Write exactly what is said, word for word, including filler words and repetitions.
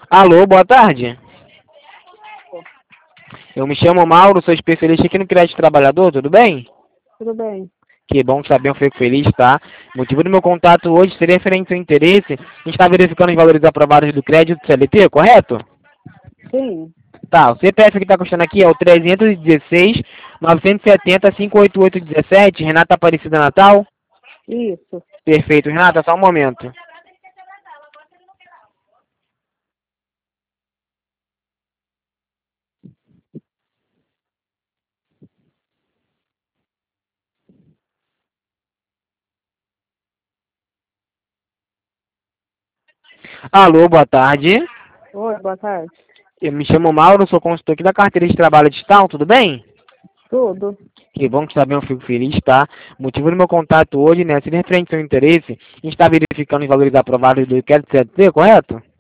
Alô, boa tarde. Eu me chamo Mauro, sou especialista aqui no Crédito Trabalhador, tudo bem? Tudo bem. Que bom saber, eu fico feliz, tá? O motivo do meu contato hoje seria referente ao seu interesse. A gente está verificando os valores aprovados do crédito do C L T, correto? Sim, Tá, o C P F que está custando aqui é o trezentos e dezesseis, novecentos e setenta, quinhentos e oitenta e oito dezessete, Renata Aparecida Natal. isso. Perfeito, Renata, só um momento. Alô, boa tarde. Oi, boa tarde. Eu me chamo Mauro, sou consultor aqui da carteira de trabalho digital, tudo bem? Tudo. Que bom que saber, eu fico feliz, tá? O motivo do meu contato hoje, né, se referente ao seu interesse, a gente está verificando os valores aprovados do crédito C L T, correto?